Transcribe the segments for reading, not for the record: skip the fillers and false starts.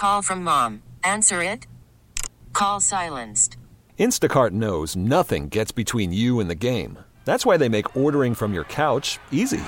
call from mom. Answer it. Call silenced. Instacart knows nothing gets between you and the game. That's why they make ordering from your couch easy.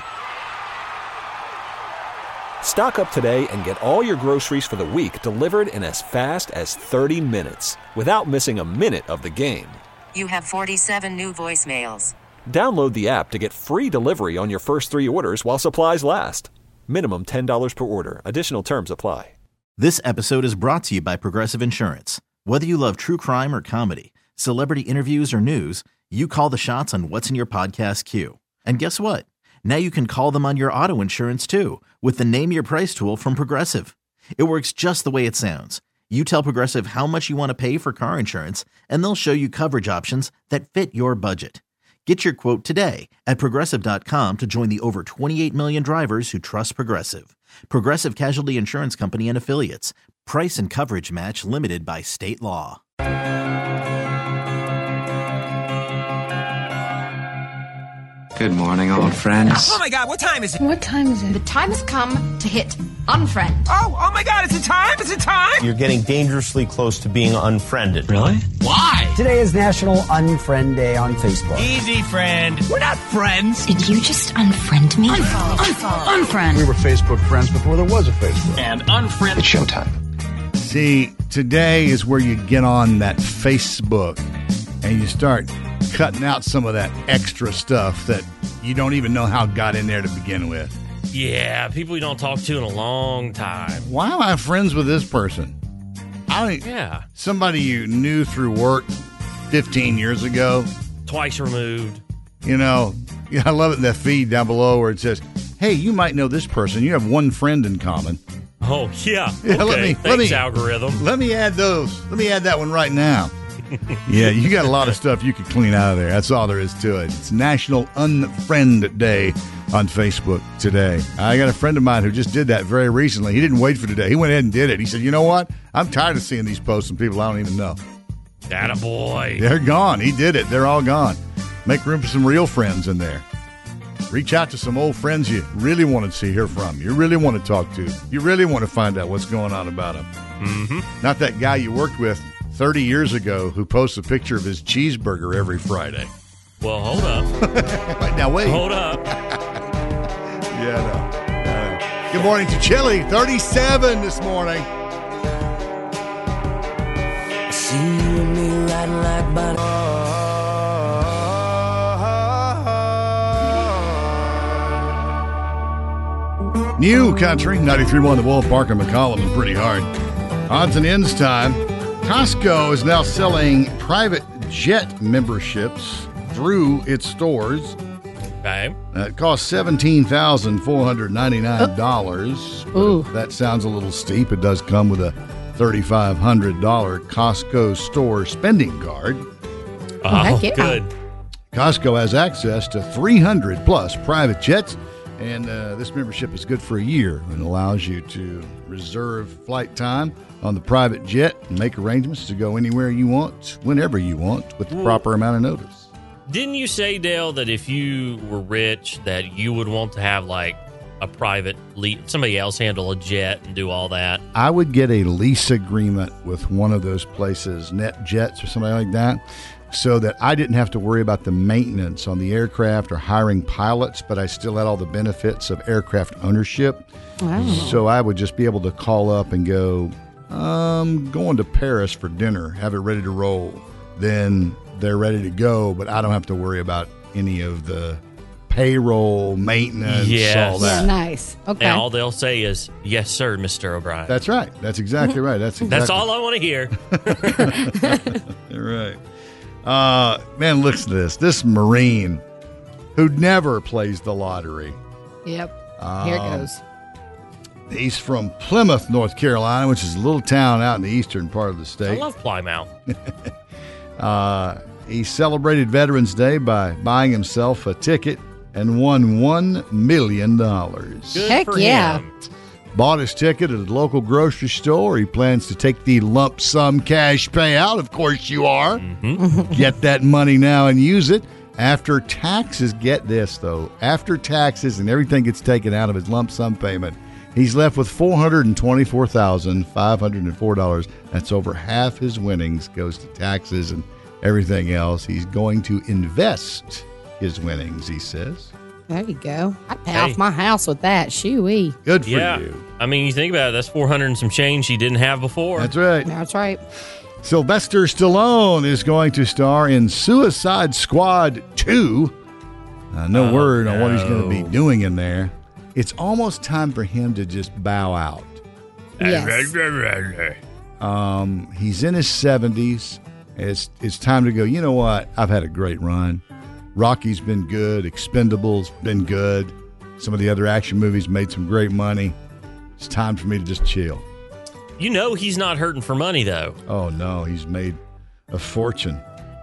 Stock up today and get all your groceries for the week delivered in as fast as 30 minutes without missing a minute of the game. You have 47 new voicemails. Download the app to get free delivery on your first 3 orders while supplies last. Minimum $10 per order. Additional terms apply. This episode is brought to you by Progressive Insurance. Whether you love true crime or comedy, celebrity interviews or news, you call the shots on what's in your podcast queue. And guess what? Now you can call them on your auto insurance too with the Name Your Price tool from Progressive. It works just the way it sounds. You tell Progressive how much you want to pay for car insurance, and they'll show you coverage options that fit your budget. Get your quote today at Progressive.com to join the over 28 million drivers who trust Progressive. Progressive Casualty Insurance Company and Affiliates. Price and coverage match limited by state law. Good morning, old friends. Oh my God, what time is it? What time is it? The time has come to hit unfriend. Oh my God, is it time? Is it time? You're getting dangerously close to being unfriended. Really? Why? Today is National Unfriend Day on Facebook. Easy, friend. We're not friends. Did you just unfriend me? Unfriend. We were Facebook friends before there was a Facebook. And unfriend. It's showtime. See, today is where you get on that Facebook and you start cutting out some of that extra stuff that you don't even know how it got in there to begin with. Yeah, people you don't talk to in a long time. Why am I friends with this person? Somebody you knew through work 15 years ago. Twice removed. You know, I love it in that feed down below where it says, hey, you might know this person. You have one friend in common. Oh, yeah. Okay, thanks, algorithm. Let me add those. Let me add that one right now. Yeah, you got a lot of stuff you could clean out of there. That's all there is to it. It's National Unfriend Day on Facebook today. I got a friend of mine who just did that very recently. He didn't wait for today. He went ahead and did it. He said, you know what? I'm tired of seeing these posts from people I don't even know. Attaboy. They're gone. He did it. They're all gone. Make room for some real friends in there. Reach out to some old friends you really want to hear from. You really want to talk to. You really want to find out what's going on about them. Mm-hmm. Not that guy you worked with 30 years ago who posts a picture of his cheeseburger every Friday. Well, hold up. Now, wait. Hold up. Yeah, no. Good morning to Chili. 37 this morning. See you and me riding like butter. New country, 93.1 The Ballpark in McCollum and Pretty Hard. Odds and ends time. Costco is now selling private jet memberships through its stores. Okay. It costs $17,499. Ooh. That sounds a little steep. It does come with a $3,500 Costco store spending card. Oh, heck yeah. Good. Costco has access to 300 plus private jets, and this membership is good for a year and allows you to reserve flight time on the private jet and make arrangements to go anywhere you want, whenever you want, with the proper amount of notice. Didn't you say, Dale, that if you were rich, that you would want to have like a private somebody else handle a jet and do all that? I would get a lease agreement with one of those places, NetJets or something like that, so that I didn't have to worry about the maintenance on the aircraft or hiring pilots, but I still had all the benefits of aircraft ownership. Wow. So I would just be able to call up and go, I'm going to Paris for dinner, have it ready to roll. Then they're ready to go, but I don't have to worry about any of the payroll, maintenance, all that. Yeah, nice. Okay. And all they'll say is, yes, sir, Mr. O'Brien. That's right. That's exactly right. That's all I want to hear. Right. Man, look at this. This Marine who never plays the lottery. Yep. Here it goes. He's from Plymouth, North Carolina, which is a little town out in the eastern part of the state. I love Plymouth. He celebrated Veterans Day by buying himself a ticket and won $1 million. Good Heck for yeah. him. Bought his ticket at a local grocery store. He plans to take the lump sum cash payout. Of course you are. Mm-hmm. Get that money now and use it. After taxes, get this, though. After taxes and everything gets taken out of his lump sum payment, He's left with $424,504. That's over half his winnings goes to taxes and everything else. He's going to invest his winnings, he says. There you go. I'd pay off my house with that. Shoo-wee. Good for you. I mean, you think about it, that's 400 and some change he didn't have before. That's right. That's right. Sylvester Stallone is going to star in Suicide Squad 2. No word on what he's going to be doing in there. It's almost time for him to just bow out. Yes. He's in his 70s. It's time to go, you know what? I've had a great run. Rocky's been good. Expendables been good. Some of the other action movies made some great money. It's time for me to just chill. You know he's not hurting for money, though. Oh, no. He's made a fortune.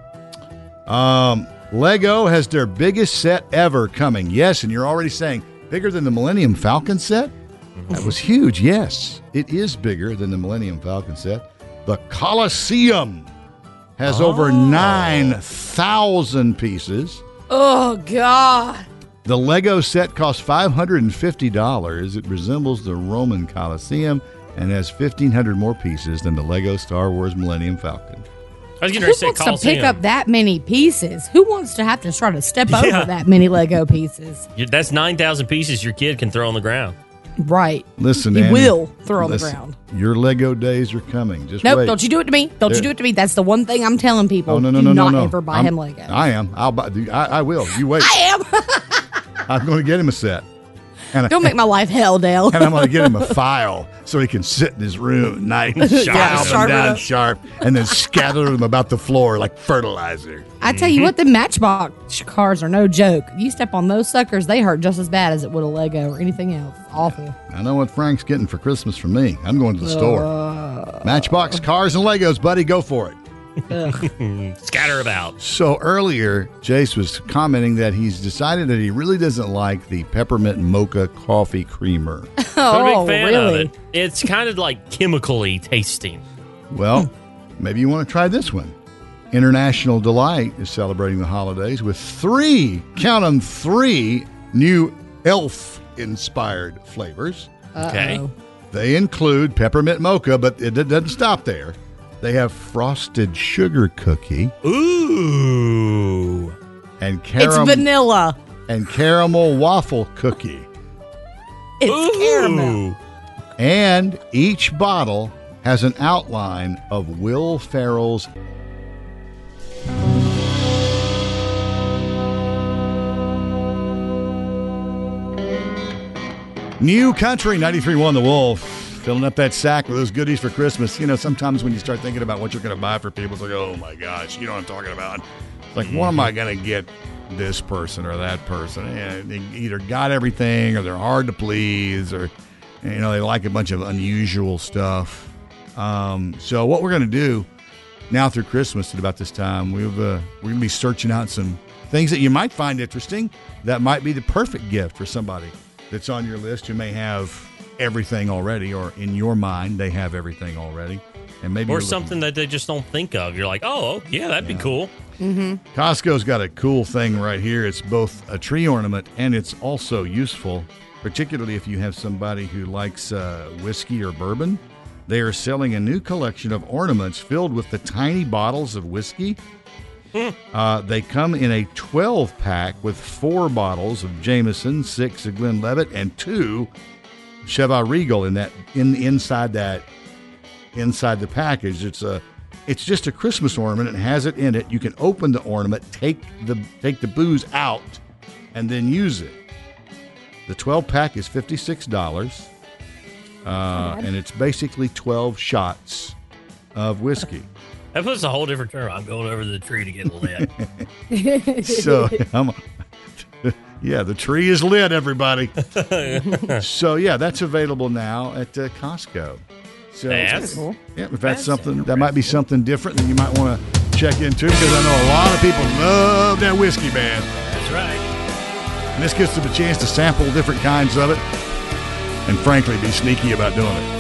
Lego has their biggest set ever coming. Yes, and you're already saying, bigger than the Millennium Falcon set? Mm-hmm. That was huge. Yes, it is bigger than the Millennium Falcon set. The Colosseum has over 9,000 pieces. Oh, God. The Lego set costs $550. It resembles the Roman Colosseum and has 1,500 more pieces than the Lego Star Wars Millennium Falcon. I was Who going to say wants Coliseum. to pick up that many pieces? Who wants to have to try to step over that many Lego pieces? That's 9,000 pieces your kid can throw on the ground. Right. Listen, he Annie, will throw on the ground. Your Lego days are coming. Just nope, wait. don't you do it to me. Don't you do it to me. That's the one thing I'm telling people. Oh, no, do not ever buy him Legos. I am. I'll buy. I will. You wait. I am. I'm going to get him a set. And Don't make my life hell, Dale. And I'm going to get him a file so he can sit in his room at night and file them down sharp and then scatter them about the floor like fertilizer. I tell you what, the Matchbox cars are no joke. If you step on those suckers, they hurt just as bad as it would a Lego or anything else. It's awful. I know what Frank's getting for Christmas from me. I'm going to the store. Matchbox cars and Legos, buddy. Go for it. Scatter about. So earlier, Jace was commenting that he's decided that he really doesn't like the peppermint mocha coffee creamer. I'm a big fan of it. It's kind of like chemically tasting. Well, maybe you want to try this one. International Delight is celebrating the holidays with 3 new elf-inspired flavors. Okay. They include peppermint mocha, but it doesn't stop there. They have frosted sugar cookie. Ooh. And it's vanilla. And caramel waffle cookie. It's caramel. And each bottle has an outline of Will Ferrell's New Country 93.1 The Wolf. Filling up that sack with those goodies for Christmas. You know, sometimes when you start thinking about what you're going to buy for people, it's like, oh my gosh, you know what I'm talking about. It's like, what am I going to get this person or that person? And they either got everything or they're hard to please or, you know, they like a bunch of unusual stuff. So what we're going to do now through Christmas at about this time, we're going to be searching out some things that you might find interesting that might be the perfect gift for somebody that's on your list who may have everything already, or in your mind they have everything already, and maybe or something that they just don't think of. You're like, oh yeah, that'd be cool. Mm-hmm. Costco's got a cool thing right here. It's both a tree ornament and it's also useful, particularly if you have somebody who likes whiskey or bourbon. They are selling a new collection of ornaments filled with the tiny bottles of whiskey. They come in a 12-pack with 4 bottles of Jameson, 6 of Glenlivet, and 2 Chivas Regal inside the package. It's just a Christmas ornament. It has it in it. You can open the ornament, take the booze out, and then use it. The 12-pack is $56, and it's basically 12 shots of whiskey. That puts a whole different term. I'm going over to the tree to get lit. So, yeah, the tree is lit, everybody. So, yeah, that's available now at Costco. So, that's cool. Yeah, if that's something, that might be something different that you might want to check into, because I know a lot of people love that whiskey, man. That's right. And this gives them a chance to sample different kinds of it and, frankly, be sneaky about doing it.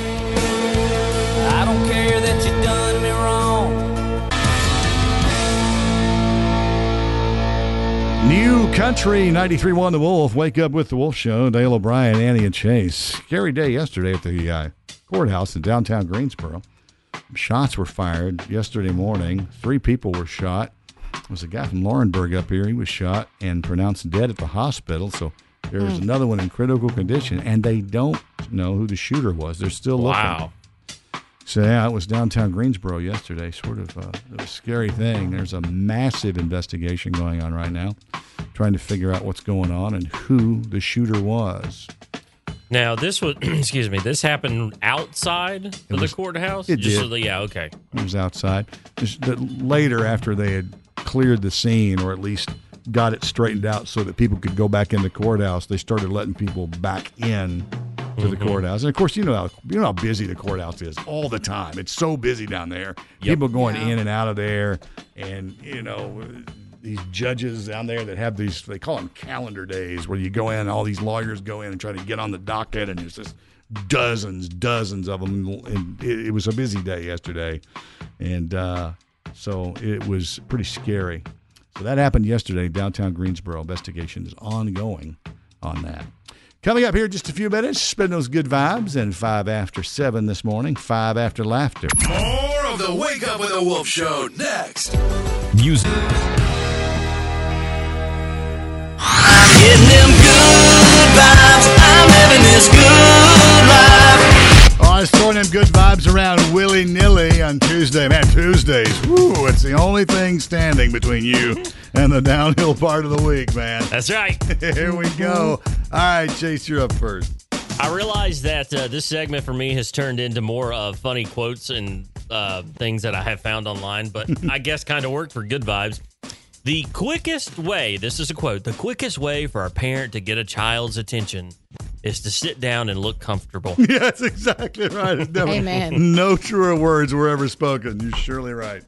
I don't care that you done me wrong. New Country 93.1 The Wolf. Wake up with The Wolf Show. Dale O'Brien, Annie, and Chase. Scary day yesterday at the courthouse in downtown Greensboro. Shots were fired yesterday morning. 3 people were shot. There was a guy from Laurinburg up here. He was shot and pronounced dead at the hospital. So there's another one in critical condition, and they don't know who the shooter was. They're still looking. Wow. So, yeah, it was downtown Greensboro yesterday. Sort of a scary thing. There's a massive investigation going on right now, trying to figure out what's going on and who the shooter was. Now, this was, this happened outside of the courthouse? It did. Yeah, okay. It was outside. Later, after they had cleared the scene, or at least got it straightened out so that people could go back in the courthouse, they started letting people back in to the courthouse. And, of course, you know how busy the courthouse is all the time. It's so busy down there. Yep. People going in and out of there. And, these judges down there that have these, they call them calendar days, where you go in, all these lawyers go in and try to get on the docket, and there's just dozens of them. And it was a busy day yesterday. And so it was pretty scary. So that happened yesterday, downtown Greensboro. Investigation is ongoing on that. Coming up here in just a few minutes, spend those good vibes, and 5 after 7 this morning, 5 after laughter. More of the Wake Up with the Wolf Show next. Music. I'm getting them good vibes. I'm living this good life. Oh, I was throwing them good vibes around willy-nilly on Tuesday. Man, Tuesdays, whoo, it's the only thing standing between you and the downhill part of the week, man. That's right. Here we go. All right, Chase, you're up first. I realize that this segment for me has turned into more of funny quotes and things that I have found online, but I guess kind of worked for good vibes. The quickest way, this is a quote, the quickest way for a parent to get a child's attention is to sit down and look comfortable. Yeah, that's exactly right. Amen. No truer words were ever spoken. You're surely right.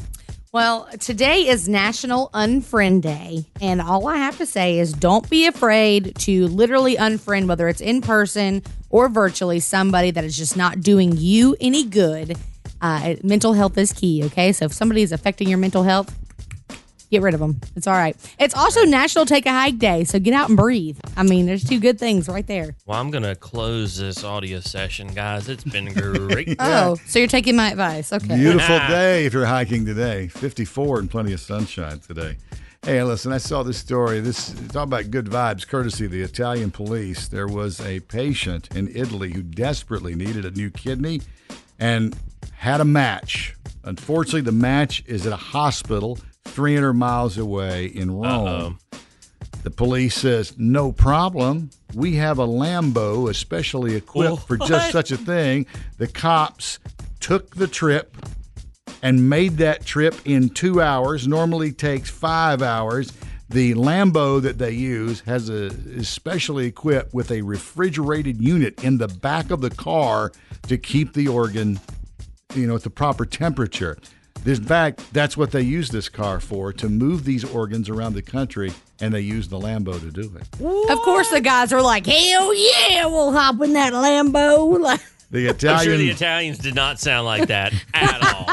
Well, today is National Unfriend Day, and all I have to say is don't be afraid to literally unfriend, whether it's in person or virtually, somebody that is just not doing you any good. Mental health is key, okay? So if somebody is affecting your mental health, get rid of them. It's all right. It's also National Take a Hike Day, so get out and breathe. I mean, there's 2 good things right there. Well, I'm going to close this audio session, guys. It's been great. Oh, so you're taking my advice. Okay. Beautiful day if you're hiking today. 54 and plenty of sunshine today. Hey, listen, I saw this story. Talk about good vibes, courtesy of the Italian police. There was a patient in Italy who desperately needed a new kidney and had a match. Unfortunately, the match is at a hospital 300 miles away in Rome. Uh-oh. The police says, no problem. We have a Lambo especially equipped for just such a thing. The cops took the trip and made that trip in 2 hours. Normally takes 5 hours. The Lambo that they use is specially equipped with a refrigerated unit in the back of the car to keep the organ, at the proper temperature. In fact, that's what they use this car for, to move these organs around the country, and they use the Lambo to do it. What? Of course the guys are like, hell yeah, we'll hop in that Lambo. The Italian, I'm sure the Italians did not sound like that at all.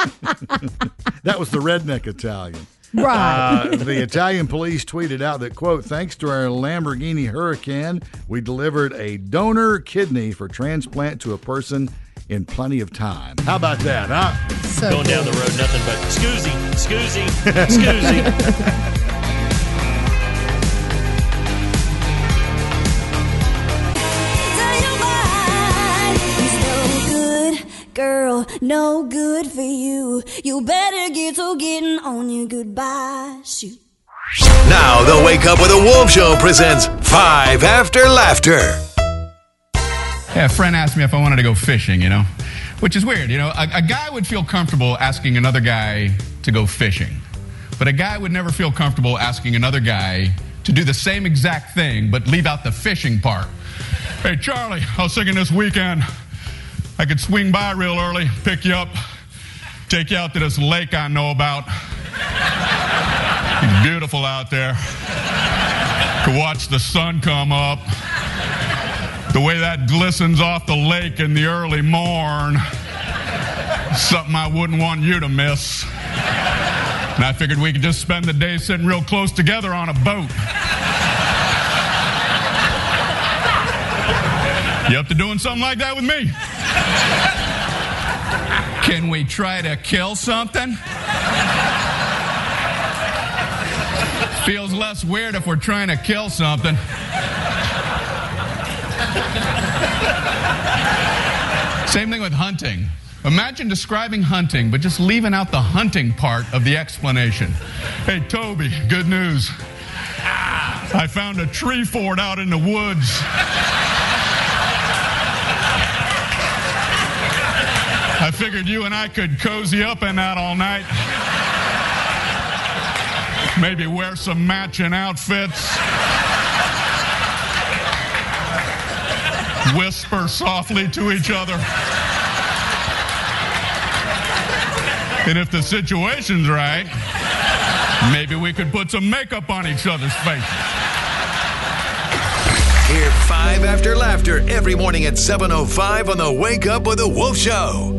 That was the redneck Italian. Right. The Italian police tweeted out that, quote, thanks to our Lamborghini Huracan, we delivered a donor kidney for transplant to a person in plenty of time. How about that, huh? So going down the road, nothing but scoozy. Girl, no good for you. You better get to getting on your goodbye shoot. Now the Wake Up with a Wolf Show presents 5 After Laughter. Yeah, a friend asked me if I wanted to go fishing, which is weird. A guy would feel comfortable asking another guy to go fishing, but a guy would never feel comfortable asking another guy to do the same exact thing, but leave out the fishing part. Hey, Charlie, I was thinking this weekend I could swing by real early, pick you up, take you out to this lake I know about. It's beautiful out there. Could watch the sun come up. The way that glistens off the lake in the early morn. Something I wouldn't want you to miss. And I figured we could just spend the day sitting real close together on a boat. You up to doing something like that with me? Can we try to kill something? Feels less weird if we're trying to kill something. Same thing with hunting. Imagine describing hunting, but just leaving out the hunting part of the explanation. Hey, Toby, good news. I found a tree fort out in the woods. I figured you and I could cozy up in that all night. Maybe wear some matching outfits. Whisper softly to each other. And if the situation's right, maybe we could put some makeup on each other's faces. Hear 5 After Laughter every morning at 7:05 on the Wake Up with the Wolf Show.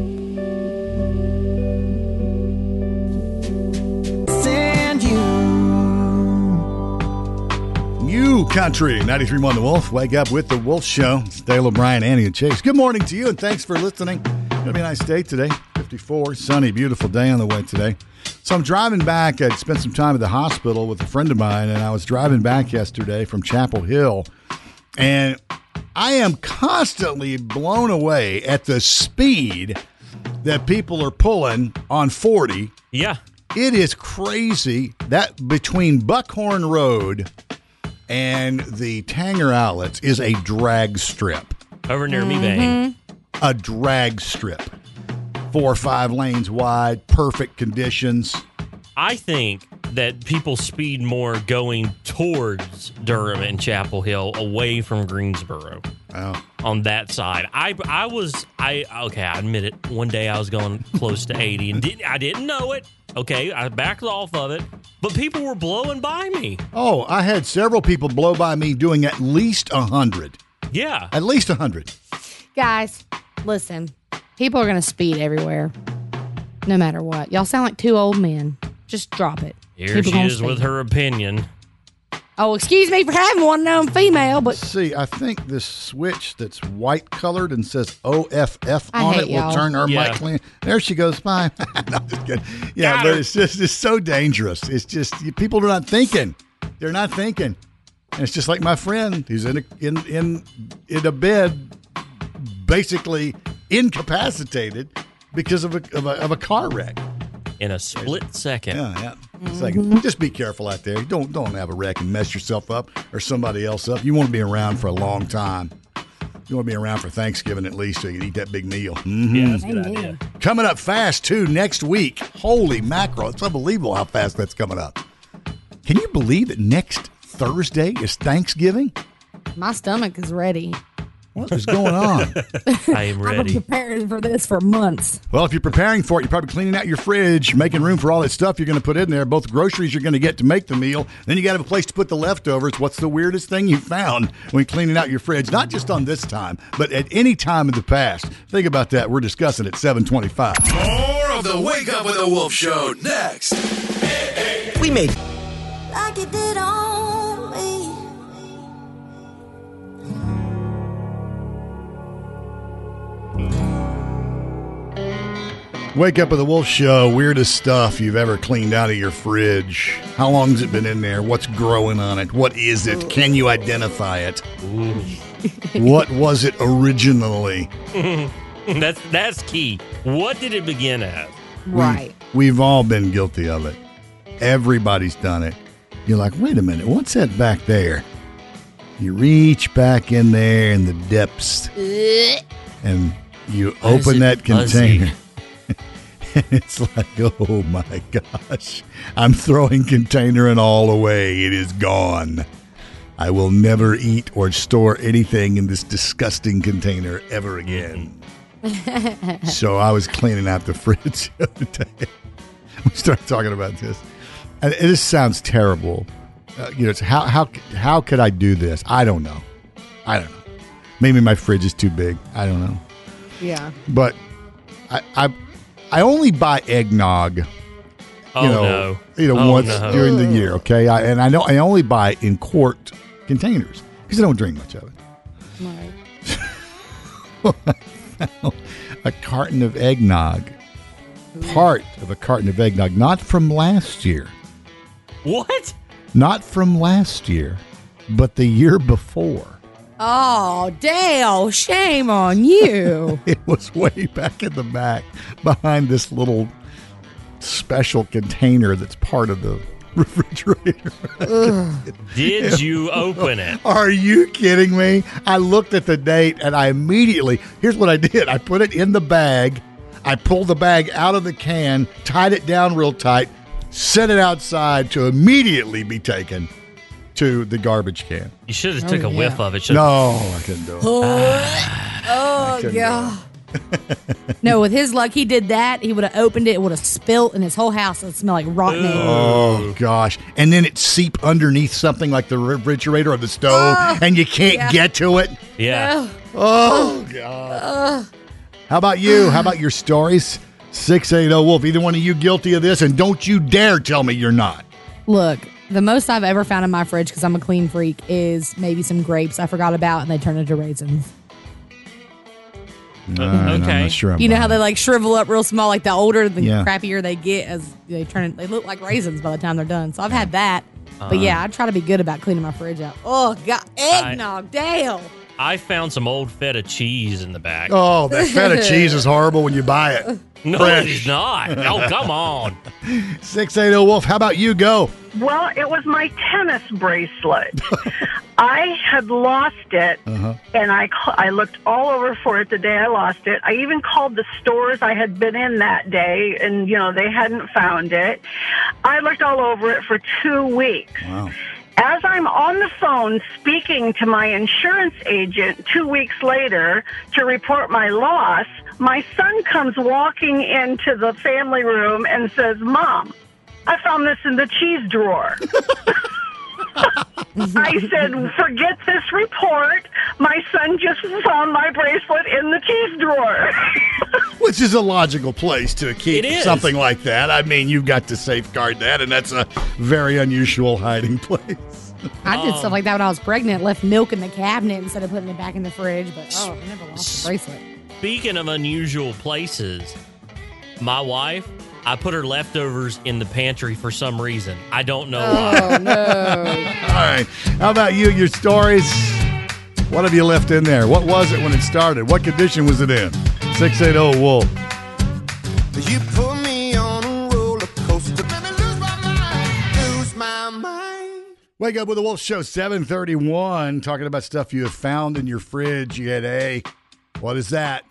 New Country, 93.1 The Wolf. Wake Up with the Wolf Show. It's Dale O'Brien, Annie, and Chase. Good morning to you, and thanks for listening. Going to be a nice day today. 54, sunny, beautiful day on the way today. So I'm driving back. I'd spent some time at the hospital with a friend of mine, and I was driving back yesterday from Chapel Hill, and I am constantly blown away at the speed that people are pulling on 40. Yeah. It is crazy that between Buckhorn Road and the Tanger Outlets is a drag strip. Over near me, bang. A drag strip. 4 or 5 lanes wide, perfect conditions. I think that people speed more going towards Durham and Chapel Hill, away from Greensboro. Oh. On that side. I admit it. One day I was going close to 80 and I didn't know it. Okay, I backed off of it, but people were blowing by me. Oh, I had several people blow by me doing at least 100. Yeah. At least 100. Guys, listen. People are going to speed everywhere, no matter what. Y'all sound like 2 old men. Just drop it. Here she is with her opinion. Oh, excuse me for having one. No, I'm female, but... See, I think this switch that's white colored and says OFF I on hate it will y'all. turn her Yeah. mic clean. There she goes. Bye. No, I'm just kidding. Yeah, but it's so dangerous. It's just, people are not thinking. They're not thinking. And it's just like my friend who's in a bed, basically incapacitated because of a car wreck. In a split second. Yeah. It's like, just be careful out there. Don't have a wreck and mess yourself up or somebody else up. You want to be around for a long time. You want to be around for Thanksgiving at least so you can eat that big meal. Mm-hmm. Yeah, that's a good idea. Coming up fast, too, next week. Holy mackerel. It's unbelievable how fast that's coming up. Can you believe that next Thursday is Thanksgiving? My stomach is ready. What is going on? I am ready. I've been preparing for this for months. Well, if you're preparing for it, you're probably cleaning out your fridge, making room for all that stuff you're going to put in there, both groceries you're going to get to make the meal. Then you got to have a place to put the leftovers. What's the weirdest thing you found when cleaning out your fridge? Not just on this time, but at any time in the past. Think about that. We're discussing at 7:25. More of the Wake Up with the Wolf Show next. We made Like you did on me. Wake Up with the Wolf Show. Weirdest stuff you've ever cleaned out of your fridge. How long has it been in there? What's growing on it? What is it? Can you identify it? What was it originally? That's key. What did it begin as? Right. We've all been guilty of it. Everybody's done it. You're like, wait a minute, what's that back there? You reach back in there in the depths and you open that container. And it's like, oh my gosh, I'm throwing container and all away. It is gone. I will never eat or store anything in this disgusting container ever again. So I was cleaning out the fridge the other day. We started talking about this. And this sounds terrible. It's how could I do this? I don't know. Maybe my fridge is too big. I don't know. Yeah. But I only buy eggnog. Once during the year. Okay, I only buy in quart containers because I don't drink much of it. Right. a carton of eggnog. Part of a carton of eggnog, not from last year. What? Not from last year, but the year before. Oh, Dale, shame on you. It was way back in the back behind this little special container that's part of the refrigerator. Did you open it? Are you kidding me? I looked at the date and I immediately, here's what I did. I put it in the bag. I pulled the bag out of the can, tied it down real tight, set it outside to immediately be taken to the garbage can. You should have took a whiff of it. No, I couldn't do it. Oh, God. No, with his luck, he did that. He would have opened it. It would have spilt, and his whole house would smell like rotten egg. Oh, gosh. And then it seep underneath something like the refrigerator or the stove, and you can't get to it. Yeah. Oh, God. How about you? How about your stories? 680-WOLF. Either one of you guilty of this, and don't you dare tell me you're not. Look, the most I've ever found in my fridge, because I'm a clean freak, is maybe some grapes I forgot about, and they turn into raisins. Okay. I'm not sure. You know how they like shrivel up real small, like the older, the crappier they get as they turn. They look like raisins by the time they're done. So I've had that, but yeah, I try to be good about cleaning my fridge out. Oh God, eggnog, Dale. I found some old feta cheese in the back. Oh, that feta cheese is horrible when you buy it. No, Fresh. it's not. Oh, come on. 680-WOLF. How about you? Go. Well, it was my tennis bracelet. I had lost it, and I looked all over for it the day I lost it. I even called the stores I had been in that day, and, they hadn't found it. I looked all over it for 2 weeks. Wow. As I'm on the phone speaking to my insurance agent 2 weeks later to report my loss, my son comes walking into the family room and says, "Mom, I found this in the cheese drawer." I said, "Forget this report. My son just found my bracelet in the cheese drawer." Which is a logical place to keep It is. something like that. I mean, you've got to safeguard that, and that's a very unusual hiding place. I did stuff like that when I was pregnant. Left milk in the cabinet instead of putting it back in the fridge. But I never lost the bracelet. Speaking of unusual places, my wife, I put her leftovers in the pantry for some reason. I don't know why. Oh no! All right. How about you? Your stories? What have you left in there? What was it when it started? What condition was it in? 680-WOLF. You put me on a roller coaster, let me lose my mind. Wake up with the Wolf Show, 731. Talking about stuff you have found in your fridge. You had what is that?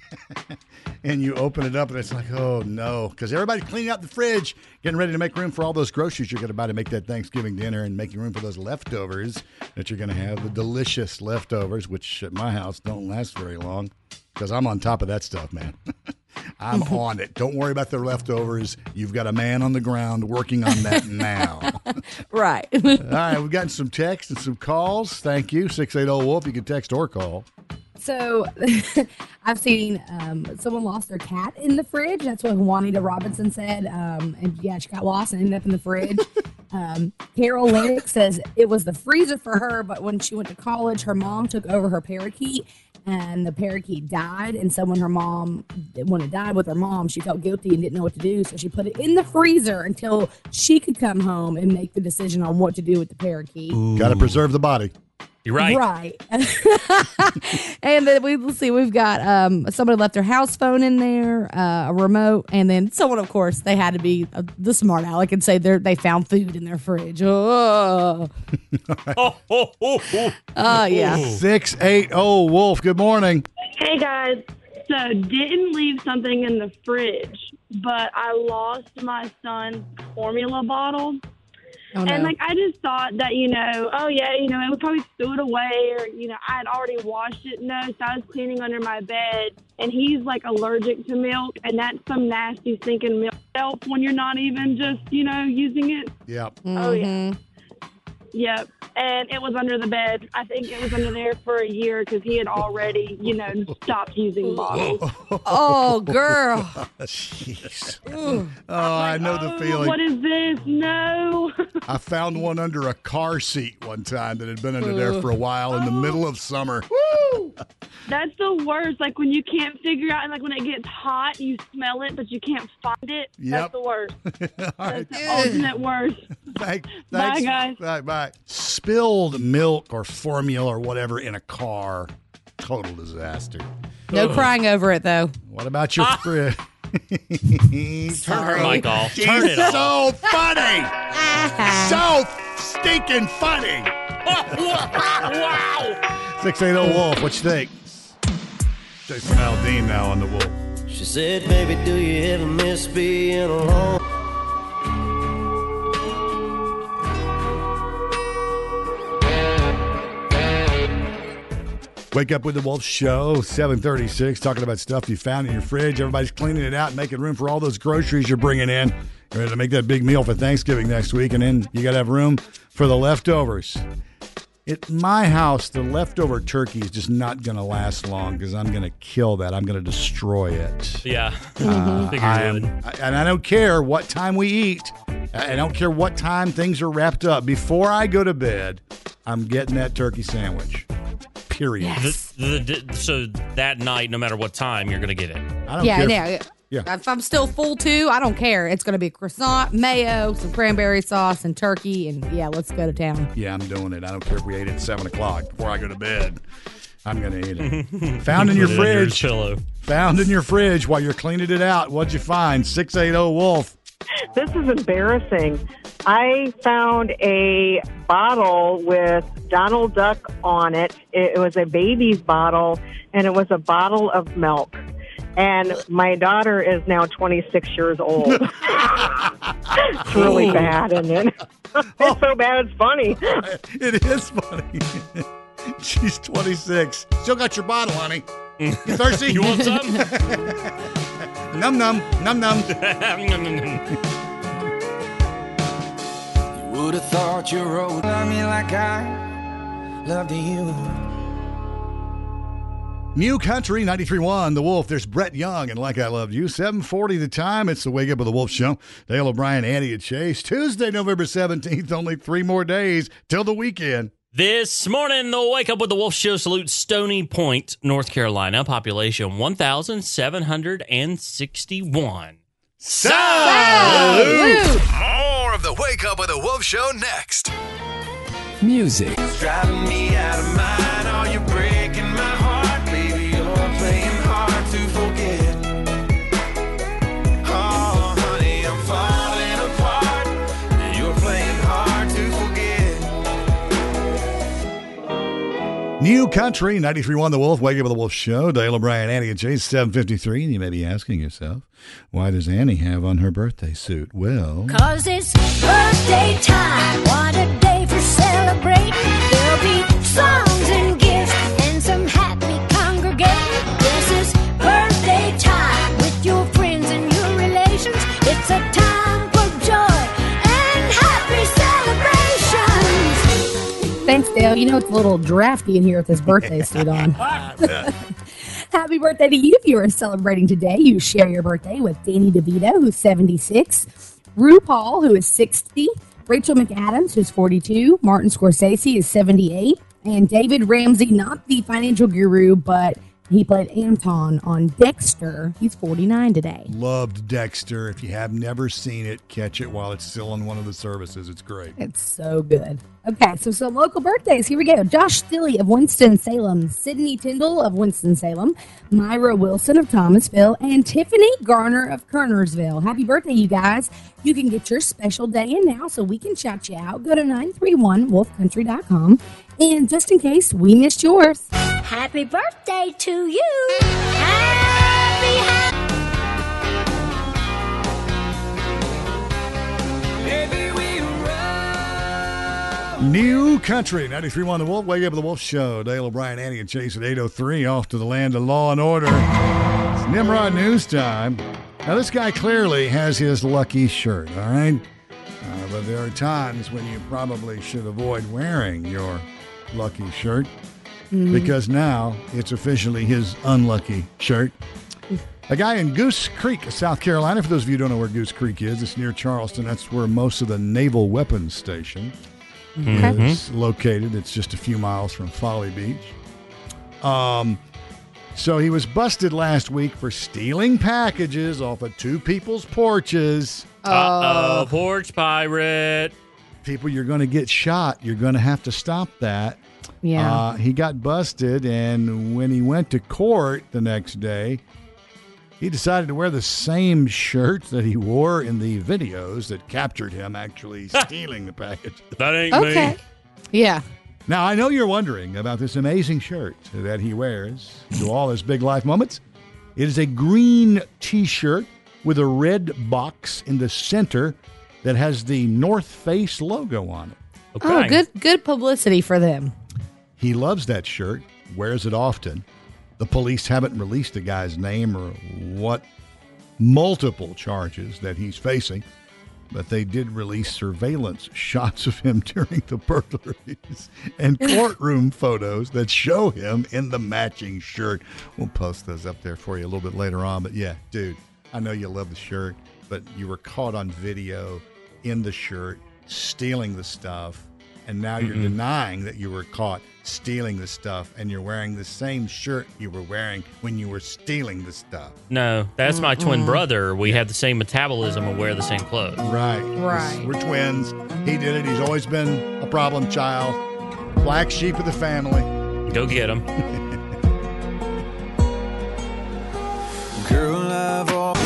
And you open it up and it's like, oh no. Because everybody's cleaning out the fridge, getting ready to make room for all those groceries you're going to buy to make that Thanksgiving dinner and making room for those leftovers that you're going to have. The delicious leftovers, which at my house don't last very long because I'm on top of that stuff, man. I'm on it. Don't worry about the leftovers. You've got a man on the ground working on that now. Right. All right, we've gotten some texts and some calls. Thank you. 680-WOLF. You can text or call. So I've seen someone lost their cat in the fridge. That's what Juanita Robinson said. And yeah, she got lost and ended up in the fridge. Carol Lennox says it was the freezer for her, but when she went to college, her mom took over her parakeet and the parakeet died. And so when it died with her mom, she felt guilty and didn't know what to do. So she put it in the freezer until she could come home and make the decision on what to do with the parakeet. Got to preserve the body. You're right. Right. And then we've got somebody left their house phone in there, a remote, and then someone, of course, they had to be the smart aleck and say they found food in their fridge. Oh. Yeah. 680-WOLF. Good morning. Hey, guys. So, didn't leave something in the fridge, but I lost my son's formula bottle. Oh, no. And, I just thought that, I would probably throw it away or, I had already washed it. No, so I was cleaning under my bed, and he's, allergic to milk, and that's some nasty, stinking milk when you're not even just, using it. Yep. Mm-hmm. Oh, yeah. Yep. And it was under the bed. I think it was under there for a year because he had already, stopped using bottles. Oh, girl. Jeez. Oh, I know the feeling. What is this? No. I found one under a car seat one time that had been under there for a while in the middle of summer. Woo! That's the worst. Like when you can't figure out, and like when it gets hot, you smell it, but you can't find it. Yep. That's the worst. Right. That's the ultimate worst. Thanks. Bye, guys. Bye. Spilled milk or formula or whatever in a car. Total disaster. No crying over it, though. What about your fridge? Turn her mic off. Turn it so off. funny. So stinking funny. Wow. 680 Wolf, what you think? Jason Aldean now on the Wolf. She said, baby, do you ever miss being alone? Wake up with the Wolf Show, 736, talking about stuff you found in your fridge. Everybody's cleaning it out and making room for all those groceries you're bringing in. You're ready to make that big meal for Thanksgiving next week, and then you got to have room for the leftovers. At my house, the leftover turkey is just not going to last long because I'm going to kill that. I'm going to destroy it. Yeah. And I don't care what time we eat. I don't care what time things are wrapped up. Before I go to bed, I'm getting that turkey sandwich. Period. Yes. So that night, no matter what time, you're going to get it. I don't care. Yeah. If I'm still full too, I don't care. It's going to be croissant, mayo, some cranberry sauce, and turkey, and yeah, let's go to town. Yeah, I'm doing it. I don't care if we ate it at 7 o'clock before I go to bed. I'm going to eat it. Found in your fridge. Found in your fridge while you're cleaning it out. What'd you find? 680 Wolf. This is embarrassing. I found a bottle with Donald Duck on it. It was a baby's bottle, and it was a bottle of milk. And my daughter is now 26 years old. It's really bad, isn't it? It's so bad, it's funny. It is funny. She's 26. Still got your bottle, honey. You thirsty? You want some? Num num, num num. You would have thought you wrote love me like I loved you. New Country 93.1, The Wolf. There's Brett Young and Like I Loved You. 7:40 the time. It's the Wake Up with the Wolf Show. Dale O'Brien, Andy and Chase. Tuesday, November 17th. Only 3 more days till the weekend. This morning, the Wake Up with the Wolf Show salutes Stony Point, North Carolina. Population 1,761. Salute! More of the Wake Up with the Wolf Show next. Music. It's driving me out of mind. Are you breaking my heart? Baby, you're playing hard to forget. Oh, honey, I'm falling apart. You're playing hard to forget. New Country 93.1, The Wolf. Wake Up with the Wolf Show. Dale O'Brien, Andy and Chase, 7:53. And you may be asking yourself, why does Annie have on her birthday suit? Well, 'cause it's birthday time. What a day for celebrating. There'll be songs and gifts and some happy congregating. This is birthday time with your friends and your relations. It's a time for joy and happy celebrations. Thanks, Dale. You know it's a little drafty in here with this birthday suit on. Happy birthday to you if you are celebrating today. You share your birthday with Danny DeVito, who's 76, RuPaul, who is 60, Rachel McAdams, who's 42, Martin Scorsese is 78, and David Ramsey, not the financial guru, but he played Anton on Dexter. He's 49 today. loved Dexter. If you have never seen it, catch it while it's still on one of the services. It's great. It's so good. Okay, so some local birthdays. Here we go. Josh Stilley of Winston-Salem, Sydney Tyndall of Winston-Salem, Myra Wilson of Thomasville, and Tiffany Garner of Kernersville. Happy birthday, you guys. You can get your special day in now so we can shout you out. Go to 931wolfcountry.com. And just in case we missed yours, happy birthday to you. Happy New Country 93.1 The Wolf. Wake Up with the Wolf Show. Dale O'Brien, Andy and Chase at 8:03. Off to the land of law and order. It's Nimrod News time. Now, this guy clearly has his lucky shirt, all right? But there are times when you probably should avoid wearing your lucky shirt because now it's officially his unlucky shirt. A guy in Goose Creek, South Carolina. For those of you who don't know where Goose Creek is, it's near Charleston. That's where most of the Naval Weapons Station is located. It's just a few miles from Folly Beach. So he was busted last week for stealing packages off of two people's porches. Uh-oh, porch pirate. People, you're going to get shot. You're going to have to stop that. Yeah. He got busted, and when he went to court the next day, he decided to wear the same shirt that he wore in the videos that captured him actually stealing the package. That ain't me. Yeah. Now, I know you're wondering about this amazing shirt that he wears to all his big life moments. It is a green T-shirt with a red box in the center that has the North Face logo on it. Okay. Oh, good publicity for them. He loves that shirt, wears it often. The police haven't released the guy's name or what multiple charges that he's facing, but they did release surveillance shots of him during the burglaries and courtroom photos that show him in the matching shirt. We'll post those up there for you a little bit later on. But yeah, dude, I know you love the shirt, but you were caught on video in the shirt stealing the stuff, and now you're denying that you were caught stealing the stuff, and you're wearing the same shirt you were wearing when you were stealing the stuff. No, that's my twin brother. We have the same metabolism and wear the same clothes. Right. We're twins. He did it. He's always been a problem child. Black sheep of the family. Go get him. Girl, I've all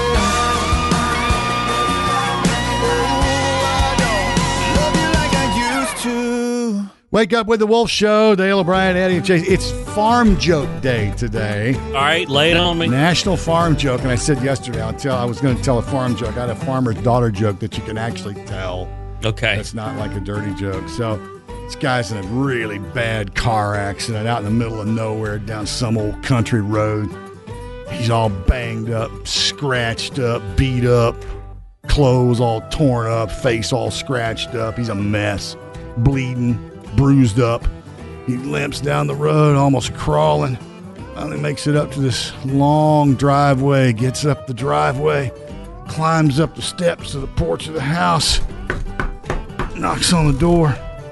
Wake up with the Wolf Show. Dale O'Brien, Eddie, and Chase. It's Farm Joke Day today. All right, lay it on me. National Farm Joke. And I said yesterday, I was going to tell a farm joke. I had a farmer's daughter joke that you can actually tell. Okay. That's not like a dirty joke. So this guy's in a really bad car accident out in the middle of nowhere down some old country road. He's all banged up, scratched up, beat up, clothes all torn up, face all scratched up. He's a mess, bleeding, bruised up. He limps down the road, almost crawling. Finally makes it up to this long driveway, gets up the driveway, climbs up the steps to the porch of the house, knocks on the door.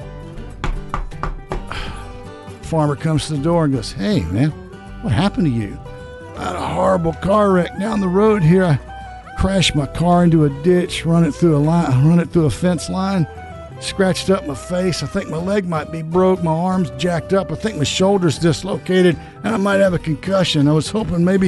Farmer comes to the door and goes, "Hey, man, what happened to you?" "I had a horrible car wreck down the road here. I crashed my car into a ditch, run it through a fence line, scratched up my face. I think my leg might be broke. My arm's jacked up. I think my shoulder's dislocated, and I might have a concussion. I was hoping maybe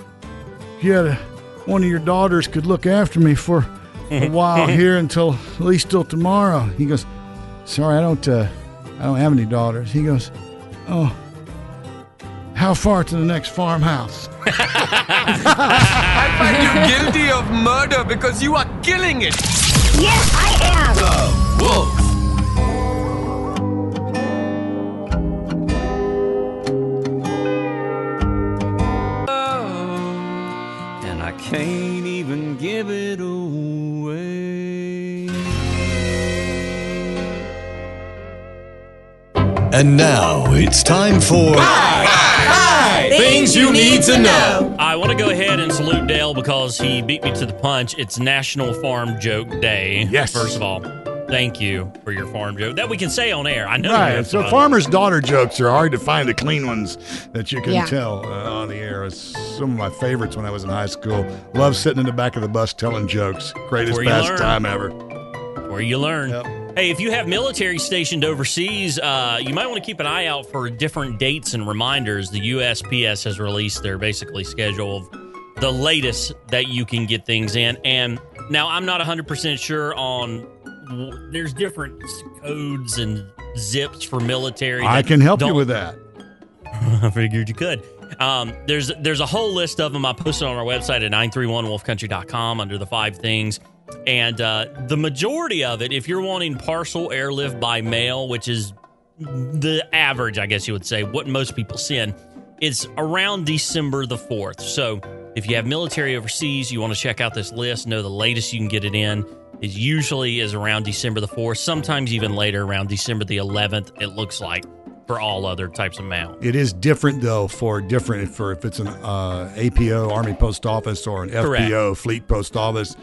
one of your daughters could look after me for a while here until at least till tomorrow." He goes, "Sorry, I don't have any daughters." He goes, "Oh, how far to the next farmhouse?" I find you guilty of murder because you are killing it. Yes, I am. The Wolf. And I can't even give it away. And now it's time for Things you need to know. I want to go ahead and salute Dale because he beat me to the punch. It's National Farm Joke Day. Yes. First of all, thank you for your farm joke that we can say on air. I know. Right. So farmer's daughter jokes are hard to find, the clean ones that you can tell on the air. It's some of my favorites when I was in high school. Love sitting in the back of the bus telling jokes. Greatest pastime ever. Where you learn. Yep. Hey, if you have military stationed overseas, you might want to keep an eye out for different dates and reminders. The USPS has released their basically schedule of the latest that you can get things in. And now I'm not 100% sure on, there's different codes and zips for military. I can help you with that. I figured you could. There's a whole list of them. I posted on our website at 931wolfcountry.com under the 5 things. And the majority of it, if you're wanting parcel airlift by mail, which is the average, I guess you would say, what most people send, it's around December the 4th. So if you have military overseas, you want to check out this list, know the latest you can get it in is usually around December the 4th, sometimes even later around December the 11th, it looks like, for all other types of mail. It is different, though, for if it's an APO, Army Post Office, or an FPO, Correct. Fleet Post Office.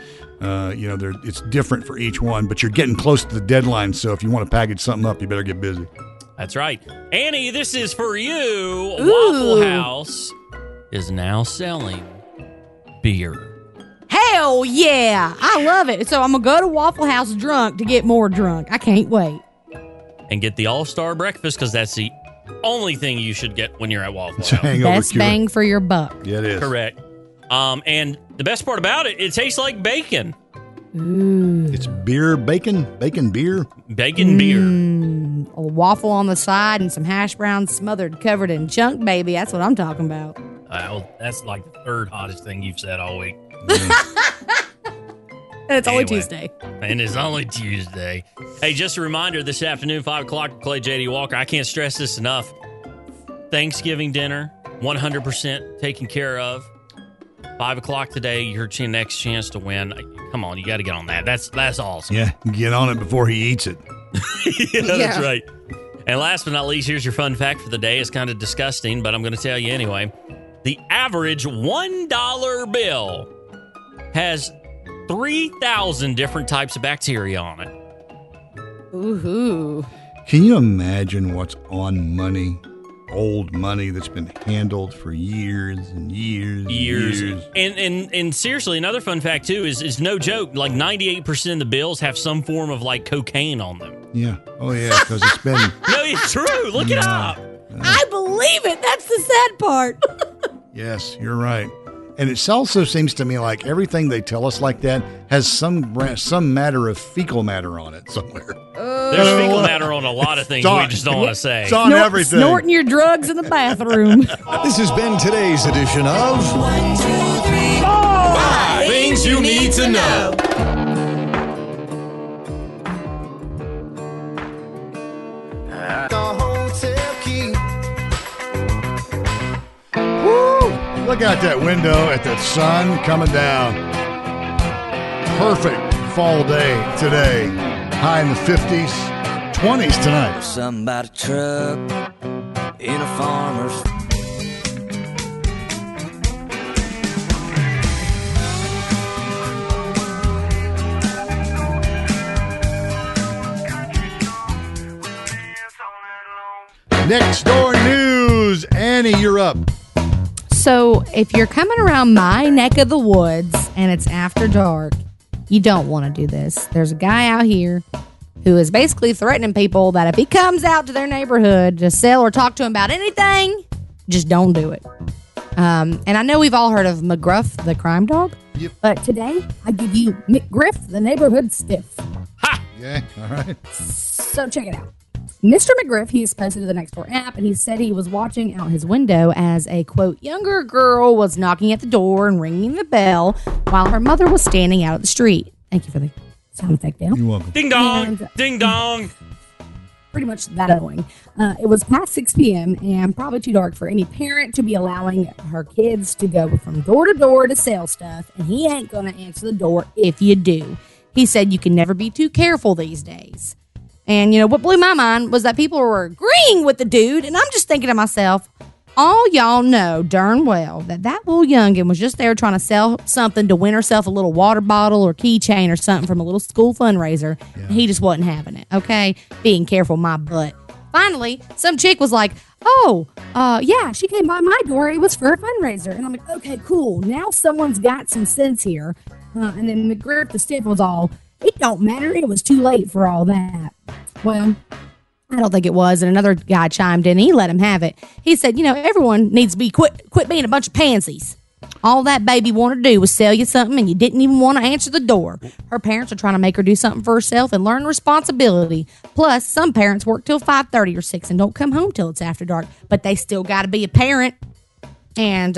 It's different for each one, but you're getting close to the deadline, so if you want to package something up, you better get busy. That's right. Annie, this is for you. Ooh. Waffle House is now selling beer. Hell yeah. I love it. So I'm going to go to Waffle House drunk to get more drunk. I can't wait. And get the All-Star Breakfast because that's the only thing you should get when you're at Waffle House. Best bang for your buck. Yeah, it is. Correct. And the best part about it, it tastes like bacon. Ooh. It's beer, bacon beer. Bacon beer. A waffle on the side and some hash browns smothered, covered in chunk, baby. That's what I'm talking about. That's like the third hottest thing you've said all week. And it's only Tuesday. And it's only Tuesday. Hey, just a reminder, this afternoon, 5 o'clock, Clay J.D. Walker. I can't stress this enough. Thanksgiving dinner, 100% taken care of. 5 o'clock today, your next chance to win. Come on, you got to get on that. That's awesome. Yeah, get on it before he eats it. That's right. And last but not least, here's your fun fact for the day. It's kind of disgusting, but I'm going to tell you anyway. The average $1 bill has 3,000 different types of bacteria on it. Ooh. Can you imagine what's on money? Old money that's been handled for years and years. And seriously, another fun fact too is no joke. Like 98% of the bills have some form of like cocaine on them. Yeah. Oh yeah, because it's been. No, it's true. Look it up. I believe it. That's the sad part. Yes, you're right. And it also seems to me like everything they tell us like that has some matter of fecal matter on it somewhere. There's fecal matter on a lot of things we just don't want to say. It's on everything. Snorting your drugs in the bathroom. This has been today's edition of 1, 2, 3, 4. 5 things you need to know. The hotel key. Woo! Look out that window at the sun coming down. Perfect fall day today. High in the 50s, 20s tonight. Something about a truck in a farmer's. Next door news. Annie, you're up. So if you're coming around my neck of the woods and it's after dark, you don't want to do this. There's a guy out here who is basically threatening people that if he comes out to their neighborhood to sell or talk to him about anything, just don't do it. And I know we've all heard of McGruff, the crime dog. Yep. But today, I give you McGriff, the neighborhood stiff. Ha! Yeah, all right. So check it out. Mr. McGriff, he is posted to the Nextdoor app, and he said he was watching out his window as a, quote, younger girl was knocking at the door and ringing the bell while her mother was standing out at the street. Thank you for the sound effect, Dale. You're welcome. Ding dong, ding dong. Pretty much that annoying. It was past 6 p.m. and probably too dark for any parent to be allowing her kids to go from door to door to sell stuff, and he ain't going to answer the door if you do. He said you can never be too careful these days. And, you know, what blew my mind was that people were agreeing with the dude, and I'm just thinking to myself, all y'all know darn well that little youngin' was just there trying to sell something to win herself a little water bottle or keychain or something from a little school fundraiser. Yeah. And he just wasn't having it, okay? Being careful, my butt. Finally, some chick was like, yeah, she came by my door. It was for a fundraiser. And I'm like, okay, cool. Now someone's got some sense here. And then McGriff the stiff was all, it don't matter. It was too late for all that. Well, I don't think it was. And another guy chimed in. He let him have it. He said, you know, everyone needs to be quit being a bunch of pansies. All that baby wanted to do was sell you something, and you didn't even want to answer the door. Her parents are trying to make her do something for herself and learn responsibility. Plus, some parents work till 5:30 or 6 and don't come home till it's after dark. But they still got to be a parent. And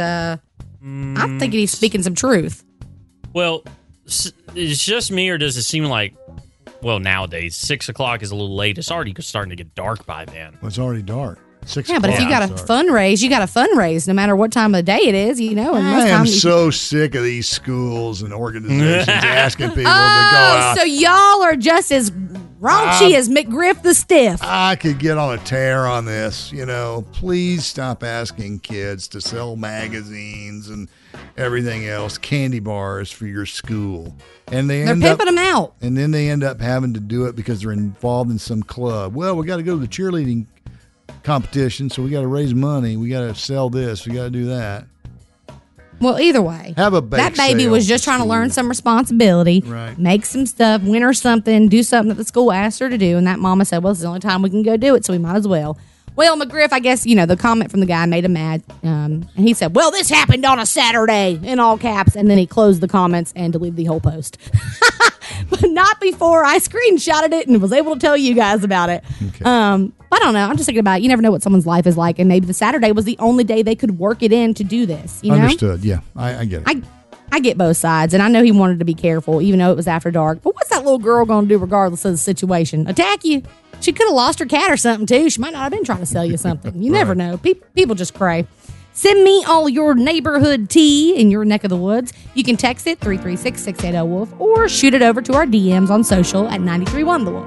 I'm thinking he's speaking some truth. Well, it's just me, or does it seem like, well, nowadays 6 o'clock is a little late. It's already starting to get dark by then. Well, it's already dark. 6 yeah, but if you got to fundraise, you got to fundraise no matter what time of the day it is, you know. And I am so sick of these schools and organizations asking people to go out. So y'all are just as raunchy as McGriff the Stiff. I could get on a tear on this, you know. Please stop asking kids to sell magazines and everything else, candy bars for your school. And they're pimping them out. And then they end up having to do it because they're involved in some club. Well, we got to go to the cheerleading competition, so we got to raise money. We got to sell this. We got to do that. Well, either way, have a bake that baby sale was just trying to learn some responsibility, right? Make some stuff, win her something, do something that the school asked her to do. And that mama said, well, it's the only time we can go do it, so we might as well. Well, McGriff, I guess, the comment from the guy made him mad. And he said, well, this happened on a Saturday, in all caps. And then he closed the comments and deleted the whole post. But not before I screenshotted it and was able to tell you guys about it. Okay. I don't know. I'm just thinking about it. You never know what someone's life is like. And maybe the Saturday was the only day they could work it in to do this. You know? Understood. Yeah, I get it. I get both sides. And I know he wanted to be careful, even though it was after dark. But what's that little girl going to do regardless of the situation? Attack you? She could have lost her cat or something, too. She might not have been trying to sell you something. You never know. People just cray. Send me all your neighborhood tea in your neck of the woods. You can text it 336-680-WOLF or shoot it over to our DMs on social at 93.1 The Wolf.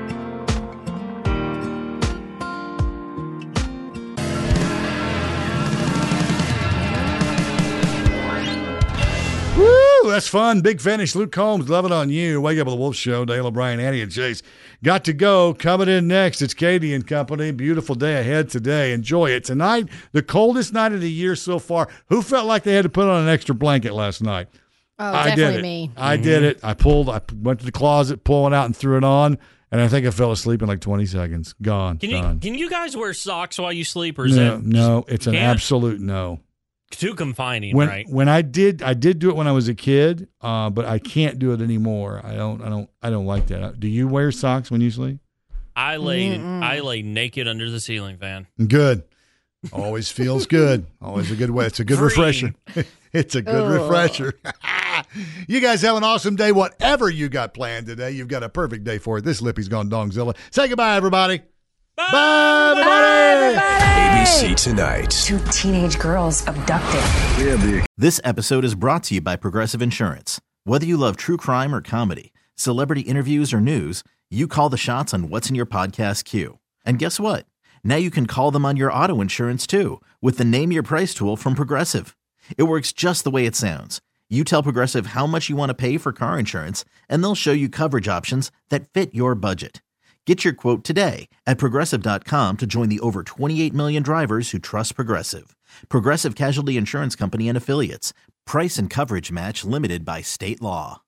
Woo, that's fun. Big finish. Luke Combs, love it on you. Wake Up with the Wolf Show. Dale O'Brien, Annie, and Chase. Got to go. Coming in next, it's Katie and Company. Beautiful day ahead today. Enjoy it. Tonight, the coldest night of the year so far. Who felt like they had to put on an extra blanket last night? Oh, I definitely did it. me. I did it. I went to the closet, pulled it out, and threw it on. And I think I fell asleep in like 20 seconds. Gone. Can you guys wear socks while you sleep, or is no, it's an absolute no. Too confining, right? When I did do it when I was a kid, but I can't do it anymore. I don't like that. Do you wear socks when you sleep? I lay naked under the ceiling fan. Good. Always feels good. Always a good way. It's a good refresher. It's a good refresher. You guys have an awesome day. Whatever you got planned today, you've got a perfect day for it. This Lippy's gone Dongzilla. Say goodbye, everybody. Bye, everybody. ABC Tonight. 2 teenage girls abducted. This episode is brought to you by Progressive Insurance. Whether you love true crime or comedy, celebrity interviews or news, you call the shots on what's in your podcast queue. And guess what? Now you can call them on your auto insurance too with the Name Your Price tool from Progressive. It works just the way it sounds. You tell Progressive how much you want to pay for car insurance, and they'll show you coverage options that fit your budget. Get your quote today at Progressive.com to join the over 28 million drivers who trust Progressive. Progressive Casualty Insurance Company and Affiliates. Price and coverage match limited by state law.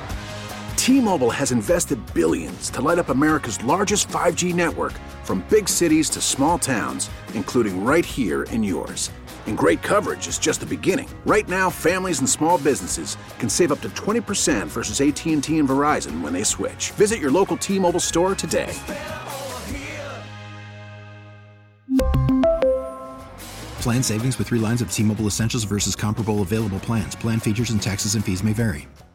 T-Mobile has invested billions to light up America's largest 5G network, from big cities to small towns, including right here in yours. And great coverage is just the beginning. Right now, families and small businesses can save up to 20% versus AT&T and Verizon when they switch. Visit your local T-Mobile store today. Plan savings with 3 lines of T-Mobile Essentials versus comparable available plans. Plan features and taxes and fees may vary.